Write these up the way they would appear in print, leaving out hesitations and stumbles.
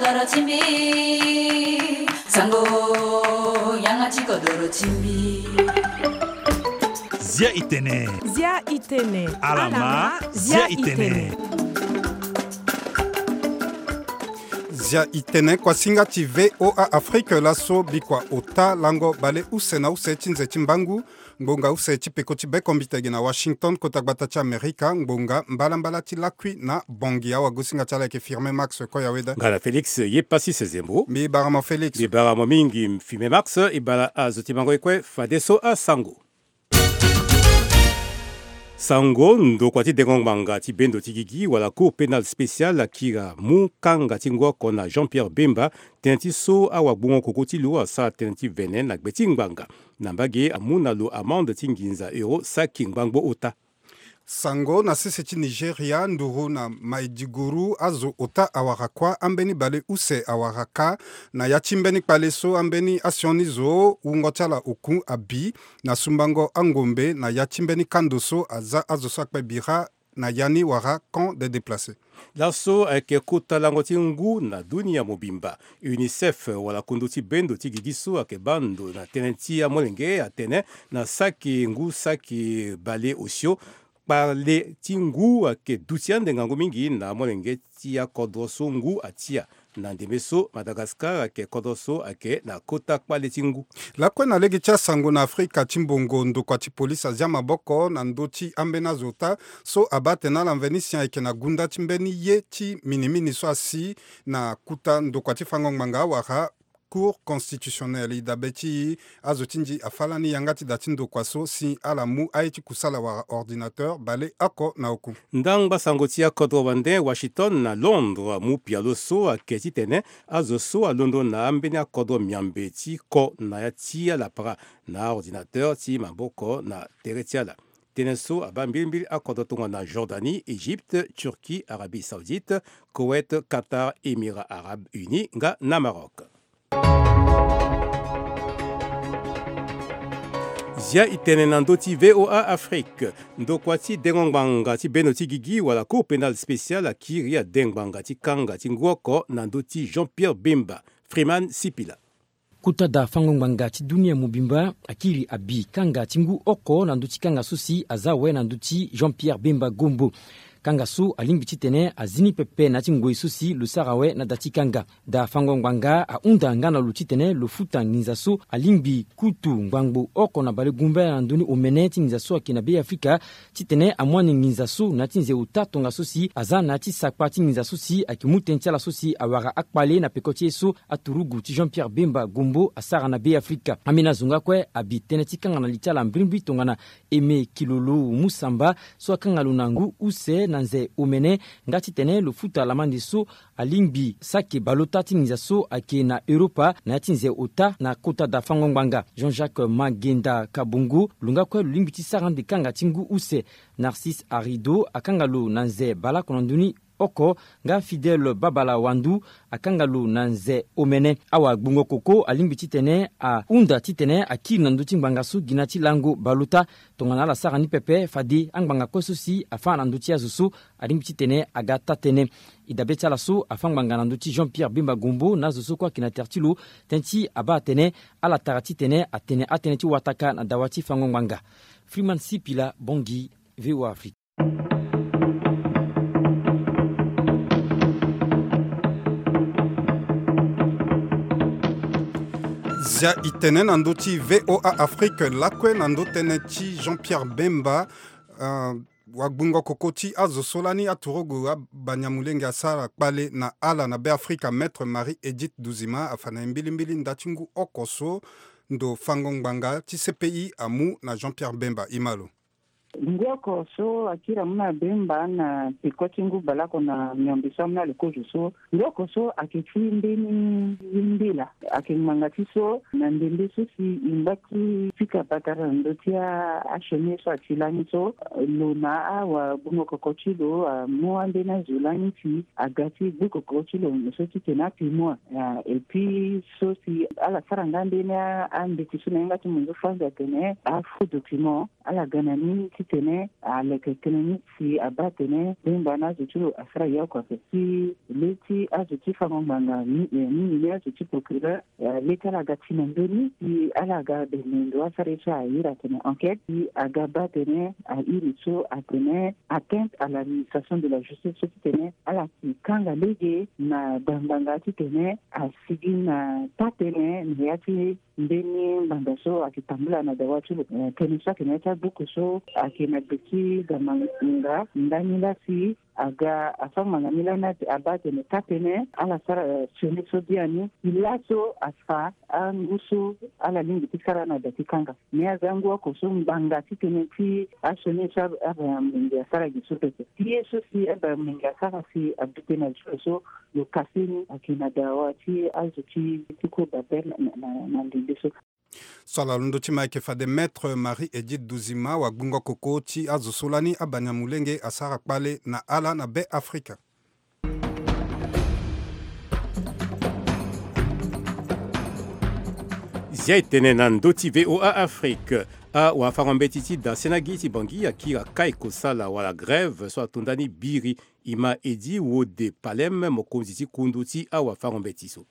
kodoro chimbi sango yangachi kodoro chimbi Zia itene alama Zia itene Zia itene kwa singa ti VOA Afrique laso bikwa ota lango bale usena use chinze chimbangu ngbonga use chipeko chibeko mbitege na Washington kotagbata cha Amerika ngbonga mbala ti lakwi na bongi awa gusinga chala ke firme Max koya weda ngala Felix ye pasi sezembo mi barama Felix mi barama mingi firme Max ibala azotimango ekwe fadeso a sango Sango ndo kwati dengongbanga ti bendo tigigi wala cour pénal spécial akira mu kanga tingwa kona Jean-Pierre Bemba tenti so awa bungo kokoti lo sa tenti venen na betingbanga nambage amuna lo amende tinginza euro sa kingbango ota Sango na sisi Nigeria nduru na maidiguru azo ota awarakwa ambeni bale use awaraka na yachimbeni paleso ambeni asionizo ungotala uku abi na sumbango angombe na yachimbeni kandoso azo sakpe bira na yani wara camp de déplacés. Laso ake kota langoti ngu na dunia mobimba. UNICEF wala kundoti bendo tigigiso ake bando na tenenti molenge atene na saki ngu saki bale osio parle tingu ake dutian de ngango mingi na molenge tia kodroso ngu atia na ndemeso Madagascar ake kodroso ake na kota kwale tingu la kwena legi cha sango na Afrika chimbongo ndo kwa chipolisi azia maboko na ndoti ambena zota so abate na lanvenisian eke na gunda chimbeni ye chi minimini so asi na kuta ndo kwa chifango manga wara Cour constitutionnelle idabeti azotinji afalani yangati datindo kwaso si alamu aichi kusala wa ordinateur bale ako na oku. Ndang basangotia kodro wande Washington na Londres mu pialoso aketi tene azoso a London na ambenia kodro miambeti ko na yatia la para na ordinateur ti maboko na teretiala. Teneso abambilbil akodo tonga na Jordanie, Égypte, Turquie, Arabie Saoudite, Koweït, Qatar, Émirats Arabes Unis nga na Maroc. Zia itene nando ti VOA Afrique. Ndo kwati dengongbanga ti beno ti gigi wala cour pénal spécial akiri a dengbanga ti kanga ti ngwoko nando ti Jean-Pierre Bemba. Freeman Sipila. Kuta da fangongbanga ti dunia mubimba akiri abi kanga tingu oko nando ti kanga susi azawe nando ti Jean-Pierre Bemba Gombo. Kanga su alimbi titene azini pepe na tingoi susi lusarawe na dati kanga da fangongbanga a unda ngana lutitene lufuta ninzasu alimbi kutu ngwangbu oko na bale gumba na nduni omene tinzasu akina be Afrika titene amwani ninzasu na tinze utato nga susi azana ti sakpa tinzasu si akimutentia la susi awara akpale na pekoti su aturugu ti Jean-Pierre Bemba Gombo asara na be Afrika amina zunga kwe abi tene tikanga na litala mbrimbi tongana eme kilolo musamba so akanga lunangu use nanze umene ngati tene lufuta la mandiso alimbi sake balota tinza so ake na Europa na tinze ota na kota da fangongbanga Jean-Jacques Magenda Kabungu lunga kwa limbi ti sarande kanga tingu use Narcisse Arido akangalo nanze bala konanduni oko nga Fidèle Babala Wandu akangalo nanze omene awa gbungo koko alimbi titene a unda titene aki nandu timbanga su ginati lango baluta tongana la sarani pepe fadi angbanga kosusi afa nandu tia zusu alimbi titene agata tene idabeta la su afanganga nandu ti Jean-Pierre Bemba Gombo na zusu kwa kinatertilo tenti aba tene ala tarati tene atene ti wataka na dawati fangongbanga Freeman Sipila Bongi VOA Afrique. Zia itene nando ti VOA Afrique lakwe nando tene ti Jean-Pierre Bemba wagbungo kokoti azo solani aturogo banyamulenge asara kpale na ala na be Afrika Maître Marie Edith Duzima afana mbilimbili ndatingu okoso ndo fangongbanga ti CPI amu na Jean-Pierre Bemba imalo. Ngoko so akira muna Bemba na pikotingu balako na myambisa muna likoju so ngoko so akichimbeni wimbila akimangati so na ndembe so si imbaki fika patara ndotia ashene so atilani so lona awa bungo kokochilo muande na zulani ti agati buko kokochilo so ti tenati moi et puis so si ala sarangande na ande tisuna ngati munzo fanga tene afu document ala ganani titene avec économie si abatene bana zutu afra yako si leti azuti famanga ni azuti procureur leta la gatina ndoni si alaga de ndo asarecha ira tene enquête si agaba tene a iriso atene atteinte à l'administration de la justice titene ala ki kanga lege na bambanga titene a sigina tatene niati ndeni bandaso akitambula na dawatu kenisa keneta bukuso akinabiki gamanga ndani lasi aga afamanga milana abate ne tatene ala sara sene sodiani ilaso asfa angusu ala lingi tikara na datikanga ne zangu ko so mbanga titene ti asone sa aba mingi sara gisupete yeso si aba mingi sara si abite na so yo kasini akina dawati azuti tiko babel na lindeso Sala lundo chima ke fa de maître Marie-Edith Douzima wa gunga koko ti azosolani abanyamulenge asara kpale na ala na be Afrika. Zia tene na ndoti VOA Afrique a wafarambetiti da senagi ti bangi akira kai kosala wala grève so atundani biri ima edi wo de palem mokonzi ti kunduti a wafarambetiso.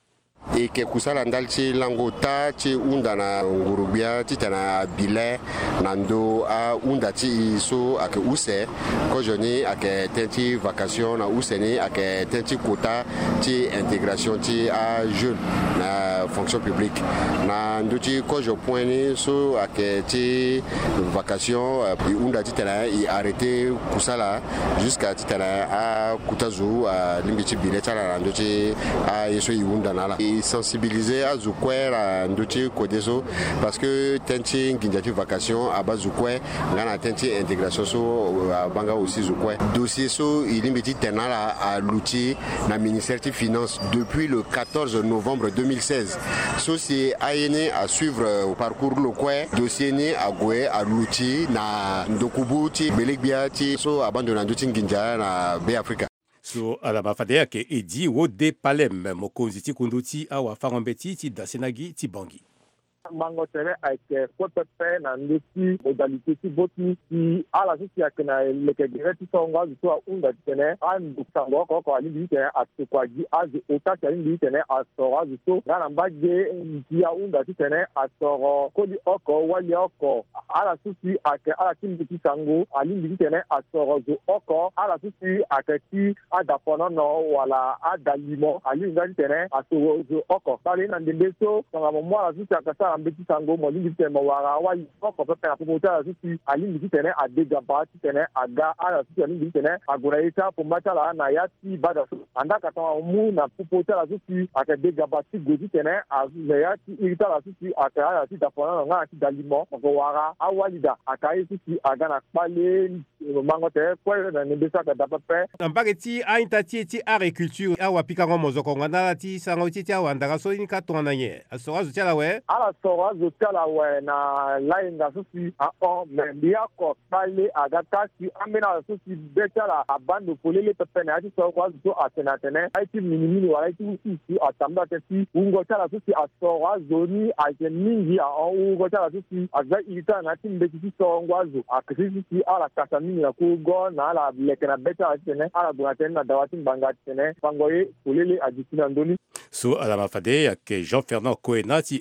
E ke kusala ndal ci langota ci unda na ngurubia ci tana bile nando a unda ci so ake use ko joni ake tenti vacation na use ni ake tenti quota ci intégration ci a jeune na fonction publique na ndo ci ko je point ni so ake ci vacation unda ci tana i arrêté kusala jusqu'à ci tana a kutazu a limbi ci bile tana ndo ci a yeso i unda na la sensibiliser à Zoukwera ndochi kodeso parce que tenti nginjati vacation à base Zoukwe ngana tenti intégration so banga aussi Zoukwe dossier so ilimbiti tenala à l'outil na ministère des finances depuis le 14 novembre 2016 so c'est ayené à suivre au parcours le quoi dossier ni à goué à l'outil na ndokubuti belegbiati so abandona ndochi nginja na be Africa. So ala mafade yake edi wo de palem mokonzi ti kunduti a wafarambeti ti dasenagi ti bangi. Mango tere avec quoi na ndeti modalité ti boti ti ala sisi akena leke direct songa so unda tene an bukango ko ali bite atukwaji azi otaka ndi tene asora so ngana mbaje ya unda tene asoro kodi oko wali oko ala sisi ake ala timbi sango ali ndi tene asoro zo oko ala sisi akati adapono no wala adalimo ali ngani tene asoro zo oko sale na ndeso ngama mo ala sisi akasa mbeti sango mo lingi tene wara wa ko pepe na popota sisi ali lingi tene adega ba tene aga ala sisi ali lingi tene agora ita pomata la na yati bada anda kata mu na popota la sisi akadega ba ti godi tene a yati ita la sisi aka ala sisi tapona nga ti dalimo ko wara awalida akai sisi aga na pale mango te ko na ndesa ka da pepe ambageti a intati ti agriculture a wapika ngo mozoko ngana ti sango ti a wandaka so ni ka tona ye asora zo tala we ala sora zo tala we na lainga susi a on me dia ko pale agata si amena susi betala abando polele pepe na ti so kwa zo atena tene aiti minimini wala ti susi atamba te si ungo tala susi asora zoni a ke mingi a ungo tala susi aza ita na ti mbeti si so ngwazo akisi si ala kasamini ya ku go na ala lekena betala tene ala bunatene na dawati mbanga tene pangoye polele ajitina ndoni so ala mafade yake Jean-Fernand Koenati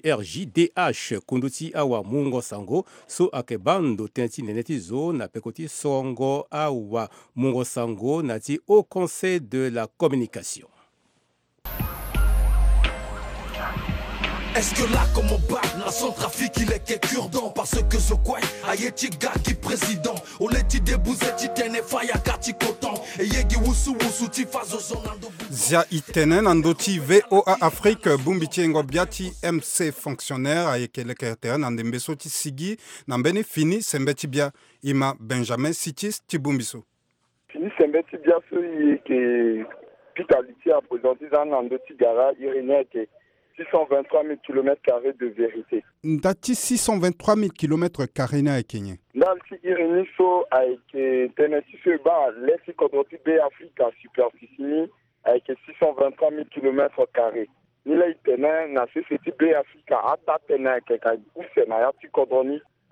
RJDH kunduti awa mungo sango so ake bando tenti neneti zo na pekoti songo awa mungo sango nati au conseil de la communication. Est-ce que là comme on parle, la centrafrique il est que cure-dent parce que ce coin a yeti gars qui président au leti debouzeti tene faya kati koton et yegi wusu wusu ti fazo zonando Zia itene nandoti VOA Afrique bumbitiengo biati MC fonctionnaire ayekele kertere nandembeso ti sigi nambeni fini sembeti bia ima Benjamin Sitis ti bumbiso. Fini sembeti bia so yeke pitaliti a présenté dans nandoti gara irénée ke 623 000 km² de vérité. Ndati 623 000 km² na Kenya. Ndati irini so avec tenesi so ba lesi kodoti be Africa superficie avec 623 000 km². Nila itene na sisi be Africa ata tena keka use na yati kodoni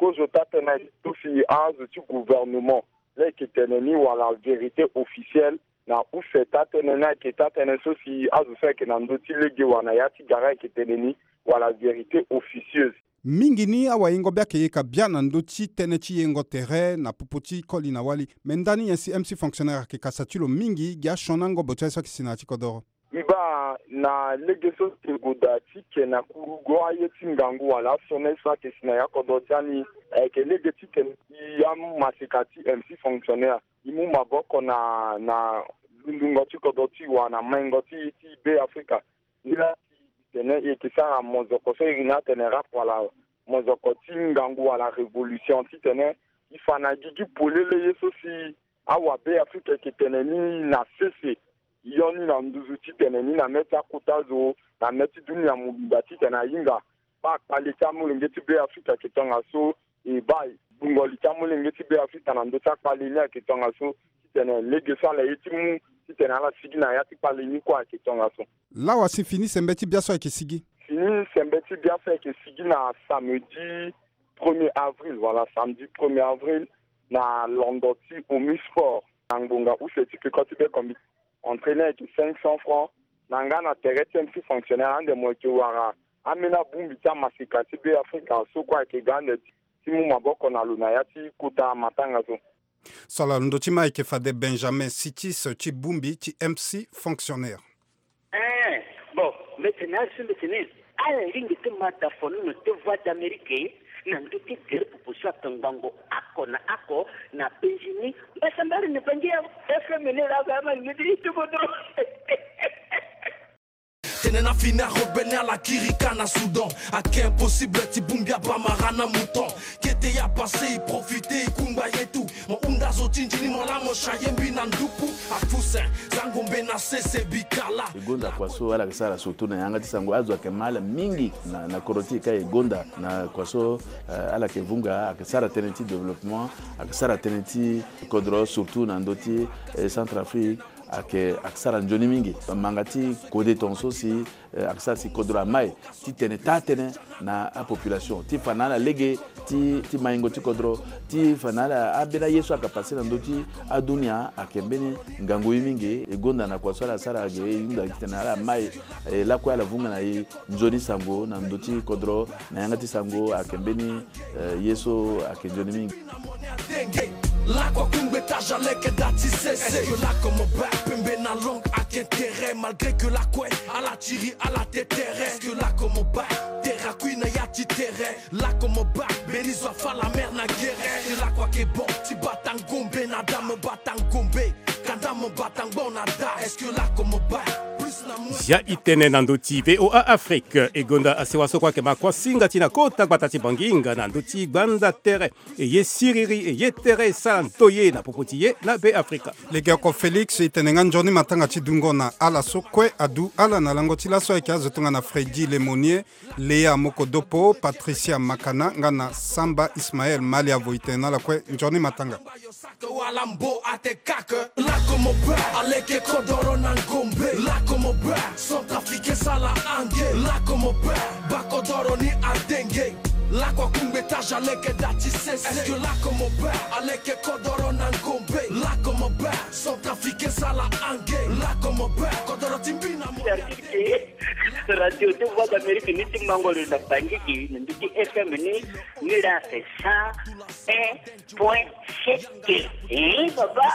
cause tatena aussi az du gouvernement là qui teneni wala vérité officielle na ufeta tenena qui tatena aussi az fait que nandoti legi wana yati gara qui teneni wala vérité officieuse mingi ni awa yengo biake yeka bia na ndoti tene chi yengo tere na pupoti koli na wali mendani yensi MC fonctionnaire ke kasatulo mingi gia shonango bocha so kisina chikodoro iba na legeso tigodati ke na kurugo ayeti ngangu wala sone sa kisina ya kodotani ke legeti ke ya masikati MC fonctionnaire imu maboko na lundungo chikodoti wana mengoti ti be Afrika ila tene ikisara mozoko so irina tene rap wala mozoko tingangu wala révolution ti tene ifana gigi polele yeso si awabe Afrika ki tene ni na sese yoni na nduzu ti tene ni na meta kutazo na meti dunia mubimba ti tene yinga ba pali chamulenge ti be Afrika ki tonga so e bai bungoli chamulenge ti be Afrika na ndota pali ni ki tonga so ti tene legeso la yetimu ti tene ala sigina ya ti pali ni kwa ki tonga so là wasi fini sembeti biaso ekisigi fini sembeti biaso ekisigi na samedi 1er avril voilà samedi 1er avril na Londoti au Misport ngonga où c'est que quand tu veux comme entraîner avec 500 francs nanga na terrain MC fonctionnaire ande mo ki wara amena bumbi ta masikati be Afrika so kwa ke gande timu maboko na luna yati kuta matanga so sala ndoti mai ke fade Benjamin Sitis ti bumbi ti MC fonctionnaire. Bon, maintenant, à la ligne de mataphone, nous te voix d'Amérique, nous te dire pour ça, Tangango, Ako, na Benjini, mais ça m'a ne pas dire, FMN, la gamme, nous dit tout le monde. Tenena fina rebelle à la Kirikana Soudan. À qu'un possible Tibumbia Bamarana Mouton. Qui était à passer, profiter, Kumba et tout. Mon Undazo Tinjini, mon lamo Chayembi Nandupu. À Toussaint, Zangombe na Sese Bikala. Gonda kwaso ala kisara sotuna yanga tisango azo akemala mingi na koroti kai gonda na kwaso ala kevunga akisara tenenti développement akisara tenenti kodro surtout na ndoti Centrafrique aksara njoni mingi mangati kode tonso si aksara si kodra mai ti tene tatene na a population ti fanala lege ti maingo ti kodro ti fanala abela yesu akapase na ndoti adunia akembeni ngango mingi egonda na kwasala sara ge yunda kitena la mai la kwa la vunga na njoni sango na ndoti kodro na yangati sango akembeni yesu akenjoni mingi la quoi kumbe tajale que dati cesse que la comme back pembe na langue a intérêt malgré que la quoi à la tiri à la tétéré que la comme back terra queen ya ti terre la comme back benizo fa la mer na guerre que la quoi que bon ti batang gombe na dame batang gombe kada mo batang bon na da est-ce que la comme back ya itene nandoti VOA Afrique egonda asewaso kwa kema kwa singa tina kota batati banginga nandoti banda tere ye siriri ye tere santoye na popotiye na be Africa les gars ko Félix itene nganjoni matanga tidungo na ala sokwe adu ala na langoti la so ekazo tunga na Freddy Lemonier Léa Mokodopo Patricia Makana ngana Samba Ismaël Malia voitena la kwe njoni matanga walambo atekake la como ba aleke kodoro na ngombe la como ba Centrafrique sala ange la como ba bakodoro ni adenge la kwa kumbe tajaleke dati sese est-ce que la como ba aleke kodoro na ngombe la como ba Centrafrique sala ange la como ba kodoro timbina mo radio de voix d'Amérique ni timangolo na bangiki ndi FM ni la c'est ça 1.7 baba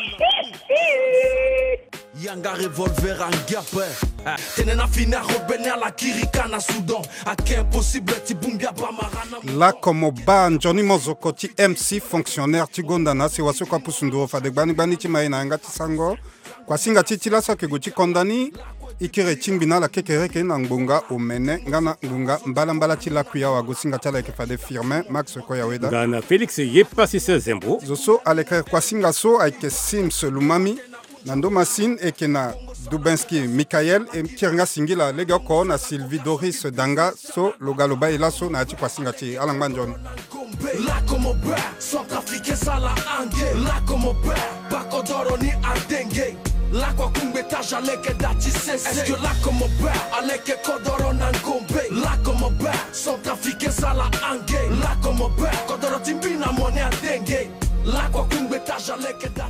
Yanga revolver en gape tenena fina rebelle à la Kirikana Soudan à qu'un possible tibumbia bamarana la como ba njoni mozoko ti MC fonctionnaire ti gonda na se waso kwa pusundo fa de bani ti mai na ngati sango kwa singa ti la sa ke guti kondani ikire chimbina la kekereke na ngbonga omene ngana ngunga mbala ti la kuya wa gosinga tala ke fa de firmin Max Koya Weda ngana Félix yepasi se zembo zoso aleka kwa singa so avec Sims Lumami Nando Massine et Kena Dubenski Michael et Kiringa Singila les gars ko na Sylvie Doris Danga so logaloba elaso na ati kwa singati alangbanjon la como ba Centrafrique sala ange la como ba bakodoro ni adenge la kwa kumbe tajaleke dati sese est-ce que la como ba aleke kodoro na ngombe la como ba Centrafrique sala ange la como ba leke da